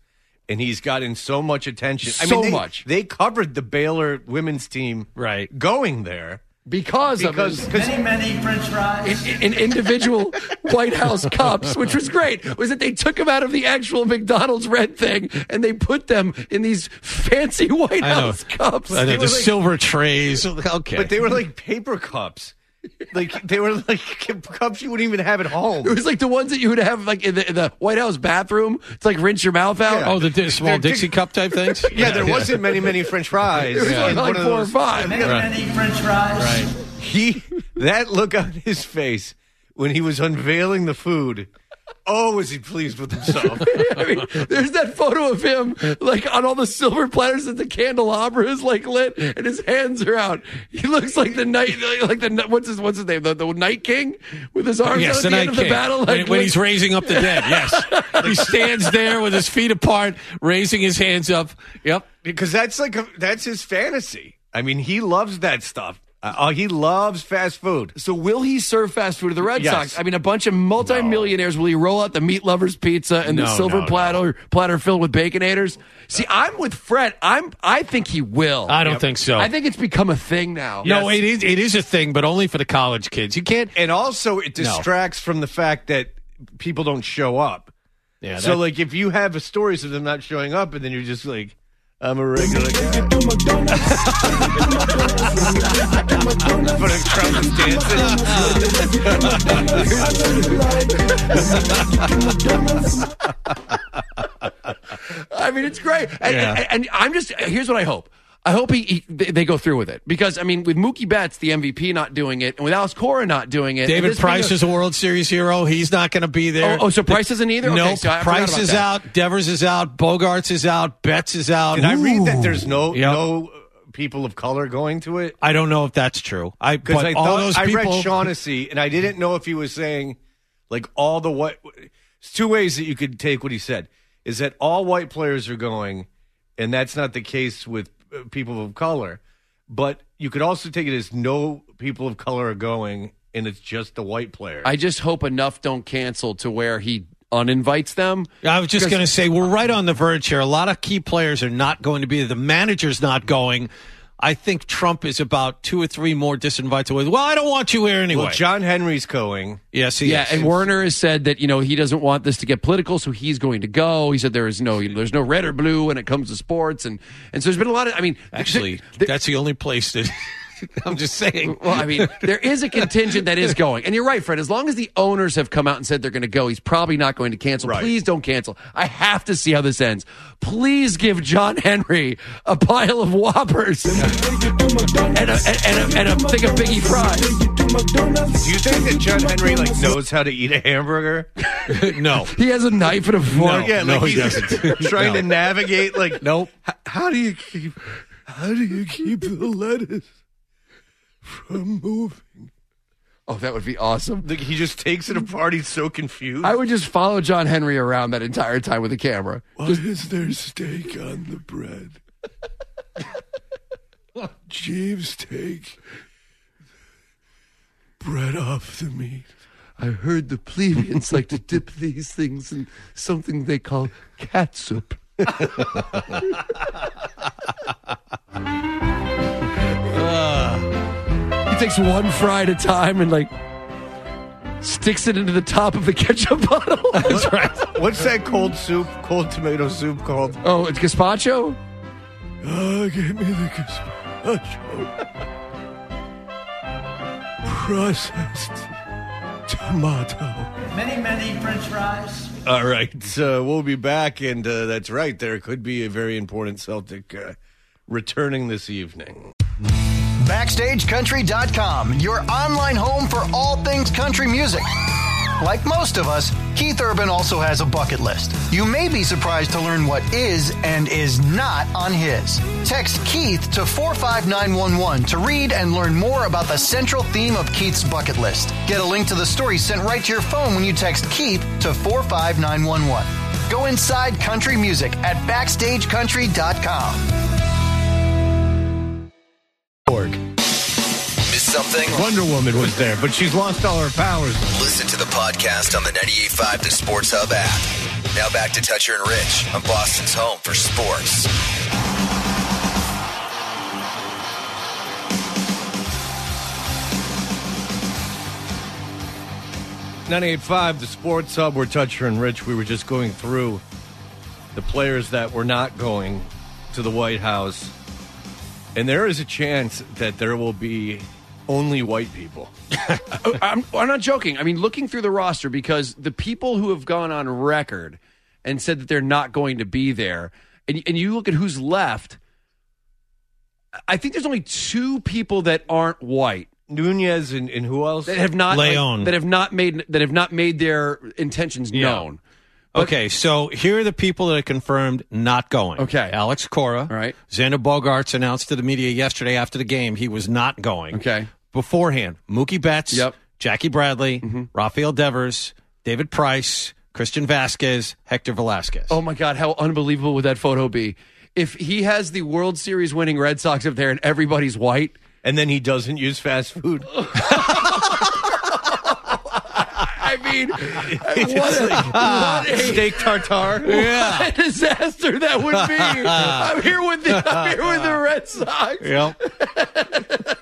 F: and he's gotten so much attention. I
J: So
F: mean, they,
J: much.
F: They covered the Baylor women's team
K: right.
F: going there.
J: Because,
F: because
J: of
S: Many, many French fries.
J: in, in individual White House cups, which was great, was that they took them out of the actual McDonald's red thing and they put them in these fancy White
K: I know.
J: House cups.
K: I know,
F: They
K: the
F: were like-
K: silver trays. Okay.
F: But they were like paper cups. Like they were like cups you wouldn't even have at home.
J: It was like the ones that you would have like in the, in the White House bathroom. It's like rinse your mouth out.
F: Yeah.
K: Oh, the di- small
F: They're
K: Dixie
F: Dick-
K: cup type things?
F: Yeah, there wasn't many, many French fries.
J: It was
F: in
J: like,
F: one
J: like
F: of
J: four
F: those-
J: or five.
S: Many,
K: Right.
S: many French fries.
K: Right.
F: He that look on his face when he was unveiling the food. Oh, was he pleased with himself?
J: I mean, there's that photo of him like on all the silver platters that the candelabra is like lit, and his hands are out. He looks like the night, like the what's his what's his name, the, the Night King with his arms
K: Yes,
J: out
K: the
J: at the
K: Night
J: end of the
K: King.
J: battle.
K: When,
J: Like,
K: when he's raising up the dead, yes. He stands there with his feet apart, raising his hands up. Yep.
F: Because that's like a, that's his fantasy. I mean, he loves that stuff. Uh, oh, he loves fast food.
J: So will he serve fast food to the Red
F: Yes.
J: Sox? I mean, a bunch of multimillionaires. Will he roll out the meat lovers pizza and the
F: No,
J: silver
F: no,
J: platter platter filled with baconators? See, I'm with Fred. I'm. I think he will.
K: I don't think so.
J: I think it's become a thing now.
K: No, it is it is a thing, but only for the college kids. You can't.
F: And also, it distracts from the fact that people don't show up.
K: Yeah.
F: So,
K: that-
F: like, if you have stories of them not showing up, and then you're just like, I'm a regular guy. But if Trump is dancing.
J: I mean, it's great. And,
F: Yeah.
J: and, and I'm just, here's what I hope. I hope he, he they they go through with it. Because, I mean, with Mookie Betts, the M V P, not doing it, and with Alice Cora not doing it. and
K: David
J: this
K: Price
J: being
K: is a World Series hero. He's not going to be there.
J: Oh, oh, so Price isn't either? Okay,
K: No,
J: so I forgot
K: Price
J: about
K: is
J: that.
K: out. Devers is out. Bogarts is out. Betts is out.
F: Did I read that
K: Ooh.
F: there's no
K: Yep.
F: no people of color going to it?
K: I don't know if that's true. I
F: Because
K: but
F: I
K: all
F: thought
K: those
F: I
K: people.
F: read Shaughnessy, and I didn't know if he was saying like all the white. There's two ways that you could take what he said: is that all white players are going, and that's not the case with uh, people of color. But you could also take it as no people of color are going, and it's just the white players.
J: I just hope enough don't cancel to where he uninvites them.
K: I was just
J: 'Cause-
K: going to say, we're right on the verge here. A lot of key players are not going to be there. The manager's not going. I think Trump is about two or three more disinvites away. Well, I don't want you here anyway.
F: Well, John Henry's going.
K: Yes, he
J: yeah,
K: is.
J: and Werner has said that, you know, he doesn't want this to get political, so he's going to go. He said there is no, you know, there's no red or blue when it comes to sports, and and so there's been a lot of. I mean,
K: Actually,
J: th-
K: that's the only place that. I'm just saying.
J: Well, I mean, there is a contingent that is going. And you're right, Fred. As long as the owners have come out and said they're going to go, he's probably not going to cancel.
F: Right.
J: Please don't cancel. I have to see how this ends. Please give John Henry a pile of Whoppers and a, and a, and a, and a thing of Biggie fries.
F: Do you think that John Henry like knows how to eat a hamburger?
K: No.
J: He has a knife and a fork.
K: No,
F: yeah,
K: no,
F: like
K: he
F: he's
K: doesn't.
F: trying
K: No.
F: to navigate. Like,
K: Nope.
F: h- how do you keep? How do you keep the lettuce from moving?
J: Oh, that would be awesome.
F: Like, he just takes it apart. He's so confused.
J: I would just follow John Henry around that entire time with a camera.
I: Why is there steak on the bread? Jeeves, take bread off the meat.
J: I heard the plebeians like to dip these things in something they call catsup. uh, he takes one fry at a time and like sticks it into the top of the ketchup bottle.
F: That's right. What's that cold soup, cold tomato soup called?
J: Oh, it's gazpacho?
I: Oh, give me the gazpacho. Processed tomato.
S: Many, many French fries.
F: All right, so we'll be back, and uh, that's right. There could be a very important Celtic uh, returning this evening.
A: Backstage Country dot com, your online home for all things country music. Like most of us, Keith Urban also has a bucket list. You may be surprised to learn what is and is not on his. Text Keith to four five nine one one to read and learn more about the central theme of Keith's bucket list. Get a link to the story sent right to your phone when you text Keith to four five nine one one. Go inside country music at Backstage Country dot com.
F: Org.
T: Missed something?
F: Wonder Woman was there, but she's lost all her powers.
T: Listen to the podcast on the ninety-eight point five The Sports Hub app. Now back to Toucher and Rich on Boston's home for sports.
F: ninety-eight point five, the Sports Hub. We're Toucher and Rich. We were just going through the players that were not going to the White House. And there is a chance that there will be only white people.
J: I'm, I'm not joking. I mean, looking through the roster, because the people who have gone on record and said that they're not going to be there, and, and you look at who's left, I think there's only two people that aren't white.
F: Nunez and, and who else?
J: That have not
K: Leon.
J: Like, that have not made that have not made their intentions
K: Yeah.
J: known.
K: Okay, so here are the people that are confirmed not going.
J: Okay.
K: Alex Cora.
J: All right.
K: Xander Bogaerts announced to the media yesterday after the game he was not going.
J: Okay.
K: Beforehand, Mookie Betts,
J: Yep.
K: Jackie Bradley,
J: Mm-hmm.
K: Rafael Devers, David Price, Christian Vasquez, Hector Velasquez.
J: Oh my God, how unbelievable would that photo be? If he has the World Series winning Red Sox up there and everybody's white,
F: and then he doesn't use fast food.
J: I mean, what a, what a
F: steak tartare.
K: Yeah.
J: What a disaster that would be. I'm here with the I'm here with the Red Sox.
K: Yep.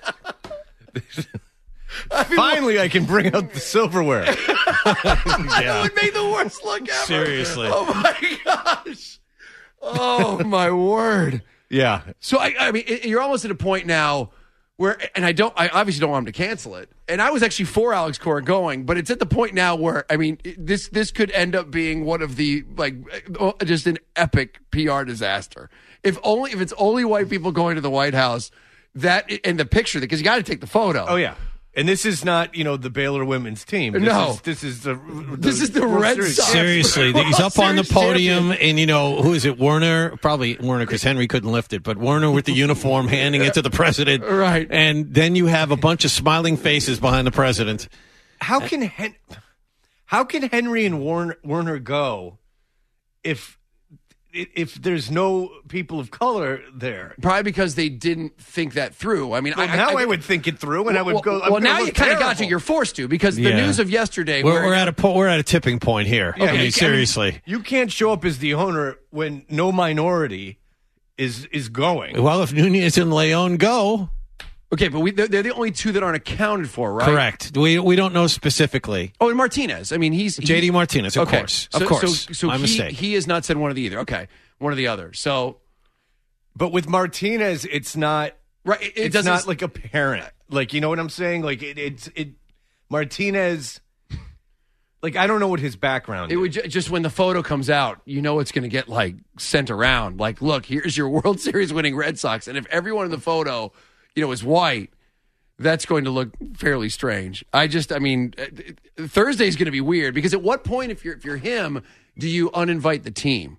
J: I mean,
F: Finally, I can bring out the silverware.
J: That would make the worst look ever.
K: Seriously.
J: Oh my gosh. Oh my word.
F: Yeah.
J: So I, I mean, it, you're almost at a point now where, and I don't, I obviously don't want him to cancel it. And I was actually for Alex Cora going, but it's at the point now where, I mean, this this could end up being one of the like just an epic P R disaster. If only if it's only white people going to the White House, that and the picture, because you got to take the photo.
F: Oh yeah. And this is not, you know, the Baylor women's team. This
J: No.
F: is, this is the, the
J: This is the
F: World
J: Red
F: Series.
J: Sox.
K: Seriously,
J: World
K: he's up on the
J: Series
K: podium,
J: champion.
K: and you know who is it? Werner, probably Werner, because Henry couldn't lift it. But Werner with the uniform, handing it to the president,
J: Right.
K: And then you have a bunch of smiling faces behind the president.
F: How can Hen- how can Henry and Warner, Werner go if if there's no people of color there?
J: Probably because they didn't think that through. I mean,
F: Well,
J: I,
F: now
J: I,
F: I would think it through, and I would
J: well,
F: go. I'm
J: Well,
F: gonna
J: now
F: look
J: you kind of got
F: terrible.
J: to. You're forced to, because the
K: Yeah.
J: news of yesterday.
K: We're,
J: where,
K: we're at a po- we're at a tipping point here.
F: Yeah,
K: I mean,
F: you-
K: seriously.
F: you can't show up as the owner when no minority is is going.
K: Well, if Nunez and Leon go,
J: Okay, but we, they're, they're the only two that aren't accounted for, right?
K: correct. We we don't know specifically.
J: Oh, and Martinez. I mean, he's
K: J D
J: he-
K: Martinez, of
J: okay.
K: course,
J: So,
K: of course.
J: So, so
K: My
J: he,
K: mistake.
J: he has not said one or the either. Okay, one or the other. So,
F: But with Martinez, it's not
J: right, it, it
F: it's
J: doesn't.
F: not like a parent. Like, you know what I'm saying? Like it, it's it Martinez. Like, I don't know what his background
J: It
F: is.
J: would ju- just when the photo comes out, you know it's going to get like sent around. Like, look, here's your World Series winning Red Sox, and if everyone in the photo, you know, is white, that's going to look fairly strange. I just, I mean, uh, Thursday's going to be weird, because at what point, if you're if you're him, do you uninvite the team?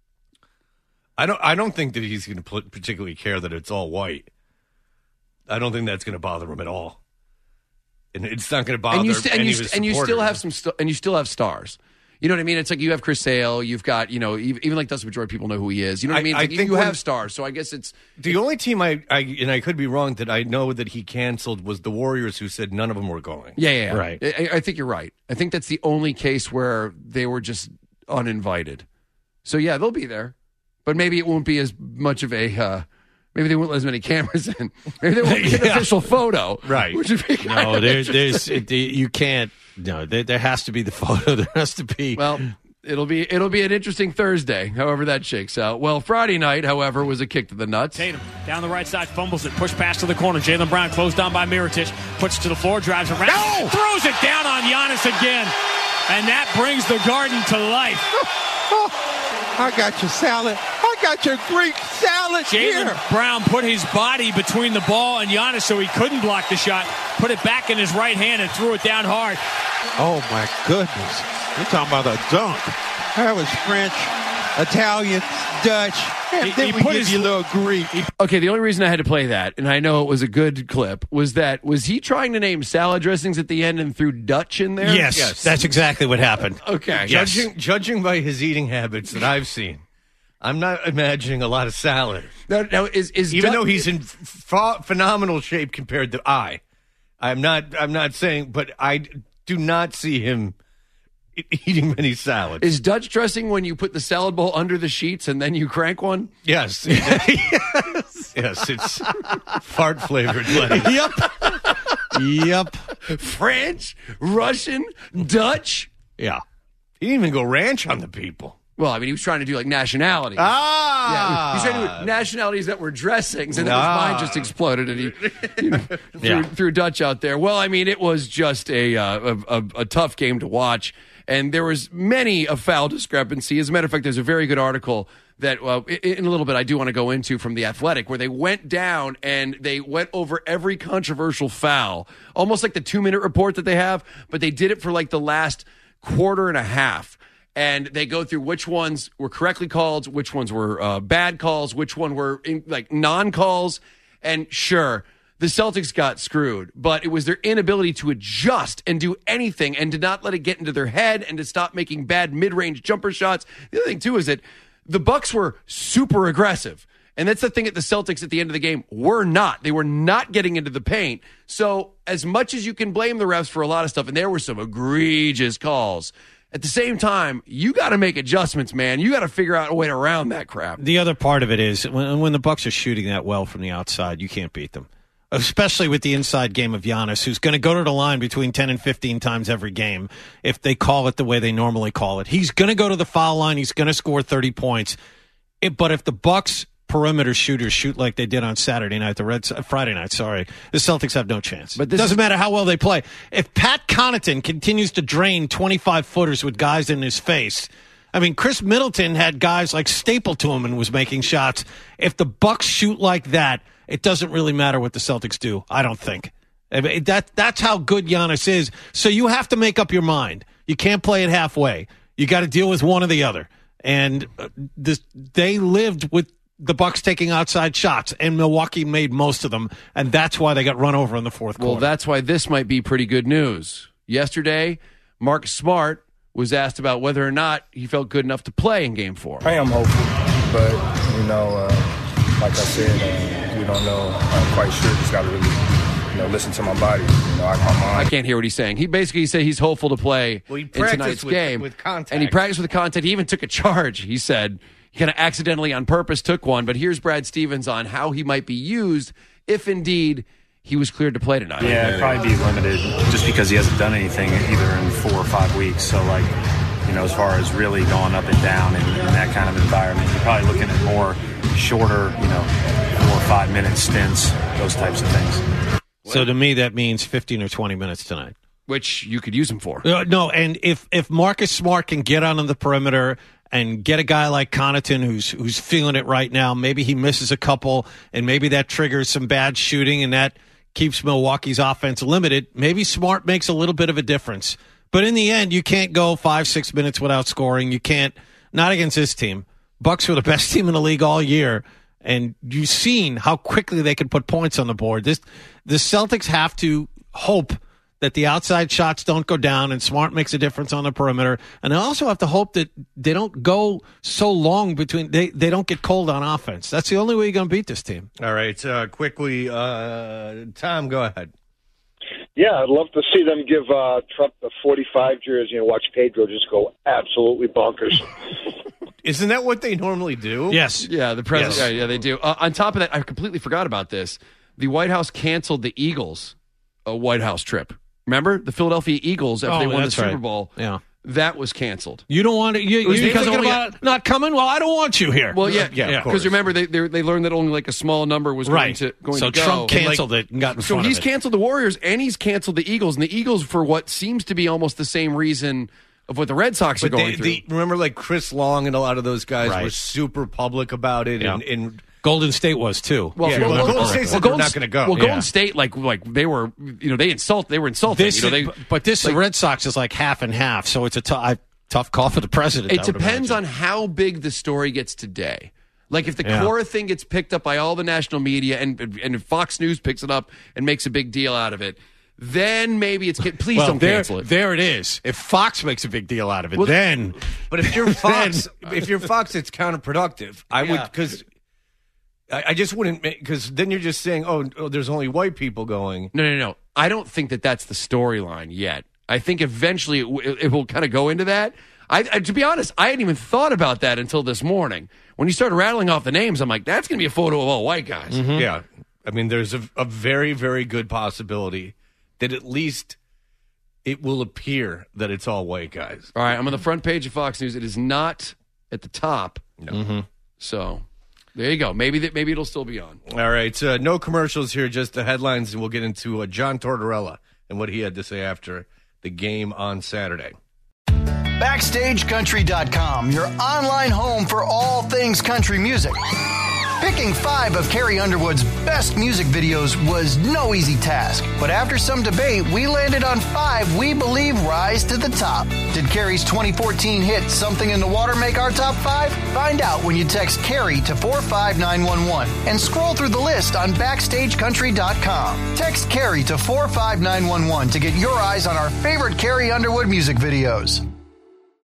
F: I don't. I don't think that he's going to particularly care that it's all white. I don't think that's going to bother him at all, and it's not going to bother
J: and you st- and
F: any
J: you
F: of his
J: st- and you still
F: supporters.
J: have some st- and you still have stars. You know what I mean? It's like you have Chris Sale, you've got, you know, even, even like Dustin Pedroia, people know who he is. You know what I,
F: I-
J: mean? It's
F: I
J: like you-
F: think
J: you
F: when-
J: have stars, so I guess it's
F: The only team I, I and I could be wrong that I know that he canceled was the Warriors, who said none of them were going.
J: yeah, yeah, yeah.
K: Right.
J: I, I think you're right. I think that's the only case where they were just uninvited. So yeah, they'll be there, but maybe it won't be as much of a. Uh, maybe they won't let as many cameras in. Maybe they won't be an
K: Yeah.
J: official photo,
F: Right.
J: Which would be kind
K: no,
J: of
K: there,
J: interesting.
K: there's it, you can't. No, there, there has to be the photo. There has to be.
J: Well, it'll be it'll be an interesting Thursday, however that shakes out. Well, Friday night, however, was a kick to the nuts.
D: Tatum down the right side, fumbles it, push pass to the corner. Jaylen Brown closed down by Mirotic, puts it to the floor, drives around,
K: No!
D: throws it down on Giannis again, and that brings the Garden to life.
C: I got your salad. I got your Greek salad
D: Jaylen
C: here.
D: Brown put his body between the ball and Giannis so he couldn't block the shot, put it back in his right hand and threw it down hard.
C: Oh, my goodness. You're talking about a dunk. That was French, Italian, Dutch, and
D: He-
C: then
D: he
C: we
D: put
C: give
D: his-
C: you a little Greek.
J: Okay, the only reason I had to play that, and I know it was a good clip, was that was he trying to name salad dressings at the end and threw Dutch in there?
K: yes,
F: Yes.
K: that's exactly what happened.
J: Okay.
K: Yes.
F: Judging judging by his eating habits that I've seen, I'm not imagining a lot of salad.
J: Now, now is is
F: Even
J: Dutch-
F: though he's in ph- phenomenal shape compared to I, I'm not. I'm not saying, but I do not see him eating many salads.
J: Is Dutch dressing when you put the salad bowl under the sheets and then you crank one?
F: Yes. yes. Yes, it's fart flavored lettuce.
K: Yep. Yep.
J: French, Russian, Dutch.
K: Yeah.
F: He didn't even go ranch on the people.
J: Well, I mean, he was trying to do like nationalities.
F: Ah.
J: Yeah, he was trying to do nationalities that were dressings, and then
F: Ah.
J: his mind just exploded, and he you know, threw,
K: Yeah.
J: threw Dutch out there. Well, I mean, it was just a, uh, a, a a tough game to watch, and there was many a foul discrepancy. As a matter of fact, there's a very good article that uh, in a little bit I do want to go into from The Athletic, where they went down and they went over every controversial foul, almost like the two-minute report that they have, but they did it for like the last quarter and a half. And they go through which ones were correctly called, which ones were uh, bad calls, which one were in, like non-calls. And sure, the Celtics got screwed, but it was their inability to adjust and do anything and to not let it get into their head and to stop making bad mid-range jumper shots. The other thing, too, is that the Bucks were super aggressive. And that's the thing that the Celtics at the end of the game were not. They were not getting into the paint. So as much as you can blame the refs for a lot of stuff, and there were some egregious calls, at the same time, you got to make adjustments, man. You got to figure out a way around that crap.
K: The other part of it is when, when the Bucks are shooting that well from the outside, you can't beat them. Especially with the inside game of Giannis, who's going to go to the line between ten and fifteen times every game if they call it the way they normally call it. He's going to go to the foul line. He's going to score thirty points. It, but if the Bucks perimeter shooters shoot like they did on Saturday night, the Reds, Friday night, sorry, the Celtics have no chance. But this doesn't is, matter how well they play. If Pat Connaughton continues to drain twenty-five footers with guys in his face, I mean, Chris Middleton had guys like staple to him and was making shots. If the Bucks shoot like that, it doesn't really matter what the Celtics do, I don't think. I mean, that that's how good Giannis is. So you have to make up your mind. You can't play it halfway. You got to deal with one or the other. And this, they lived with the Bucks taking outside shots, and Milwaukee made most of them, and that's why they got run over in the fourth quarter.
J: Well, that's why this might be pretty good news. Yesterday, Mark Smart was asked about whether or not he felt good enough to play in Game Four.
U: I am hopeful, but you know, uh, like I said, uh, we don't know. I'm quite sure. Just got to really, you know, listen to my body. You know, I, my mind.
J: I can't hear what he's saying. He basically said he's hopeful to play
F: well, he
J: in tonight's
F: with,
J: game
F: with contact,
J: and he practiced with contact. He even took a charge. He said. He kind of accidentally on purpose took one, but here's Brad Stevens on how he might be used if indeed he was cleared to play tonight.
V: Yeah, it'd probably be limited just because he hasn't done anything either in four or five weeks. So, like, you know, as far as really going up and down in, in that kind of environment, you're probably looking at more shorter, you know, four or five minute stints, those types of things.
K: So to me, that means fifteen or twenty minutes tonight.
J: Which you could use him for.
K: Uh, no, and if, if Marcus Smart can get on the perimeter and get a guy like Connaughton who's who's feeling it right now, maybe he misses a couple, and maybe that triggers some bad shooting, and that keeps Milwaukee's offense limited. Maybe Smart makes a little bit of a difference. But in the end, you can't go five, six minutes without scoring. You can't, not against this team. Bucks were the best team in the league all year, and you've seen how quickly they can put points on the board. This, the Celtics have to hope that the outside shots don't go down and Smart makes a difference on the perimeter. And they also have to hope that they don't go so long between, they, they don't get cold on offense. That's the only way you're going to beat this team.
F: All right, uh, quickly, uh, Tom, go ahead.
W: Yeah, I'd love to see them give uh, Trump the forty-five jersey and watch Pedro just go absolutely bonkers.
F: Isn't that what they normally do?
K: Yes.
J: Yeah, the president.
F: Yes.
J: Yeah, yeah, they do. Uh, on top of that, I completely forgot about this. The White House canceled the Eagles' uh, White House trip. Remember the Philadelphia Eagles after
K: Oh,
J: they won the
K: that's
J: Super
K: right.
J: Bowl?
K: Yeah.
J: That was canceled.
K: You don't want to, you,
J: It was
K: you're
J: because
K: thinking
J: only-
K: about not coming? Well, I don't want you here.
J: Well, yeah,
K: yeah,
J: yeah. Because remember, they they they learned that only like a small number was
K: Right.
J: going to going
K: So
J: to go.
K: Trump
J: And,
K: canceled it and got in
J: So
K: front of
J: he's
K: it.
J: canceled the Warriors and he's canceled the Eagles, and the Eagles for what seems to be almost the same reason of what the Red Sox are
F: But
J: going
F: they,
J: through.
F: they, remember, like Chris Long and a lot of those guys
K: Right.
F: were super public about it,
K: Yeah.
F: and, and
K: Golden State was too.
J: Well,
F: Yeah,
J: well,
F: well,
J: well,
F: Golden
J: well,
F: State
J: well,
F: said they're
J: Golden-
F: not gonna go.
J: Well,
F: Yeah.
J: Golden State, like, like they were, you know, they insult, they were insulting.
K: This
J: you know,
K: is-
J: they,
K: but this
J: like,
K: Red Sox is like half and half, so it's a tou- I- tough call for the president.
J: It
K: I would
J: depends
K: imagine.
J: on how big the story gets today. Like if the
K: Yeah.
J: Cora thing gets picked up by all the national media and and if Fox News picks it up and makes a big deal out of it, then maybe it's please
K: well,
J: don't
K: there,
J: cancel it.
K: There it is. If Fox makes a big deal out of it,
J: Well,
K: then.
F: But if you're Fox, if you're Fox, it's counterproductive. I would
K: Yeah.
F: because I, I just wouldn't because then you're just saying, oh, oh, there's only white people going.
J: No, no, no. I don't think that that's the storyline yet. I think eventually it, w- it will kind of go into that. I, I, to be honest, I hadn't even thought about that until this morning. When you started rattling off the names, I'm like, that's going to be a photo of all white guys.
F: Mm-hmm. Yeah. I mean, there's a, a very, very good possibility that at least it will appear that it's all white guys.
J: All right, I'm on the front page of Fox News. It is not at the top.
F: No. Mm-hmm.
J: So there you go. Maybe that. Maybe it'll still be on.
F: All right. Uh, no commercials here, just the headlines, and we'll get into uh, John Tortorella and what he had to say after the game on Saturday.
A: Backstage Country dot com, your online home for all things country music. Picking five of Carrie Underwood's best music videos was no easy task, but after some debate, we landed on five we believe rise to the top. Did Carrie's twenty fourteen hit Something in the Water make our top five? Find out when you text Carrie to four five nine one one and scroll through the list on Backstage Country dot com. Text Carrie to four five nine one one to get your eyes on our favorite Carrie Underwood music videos.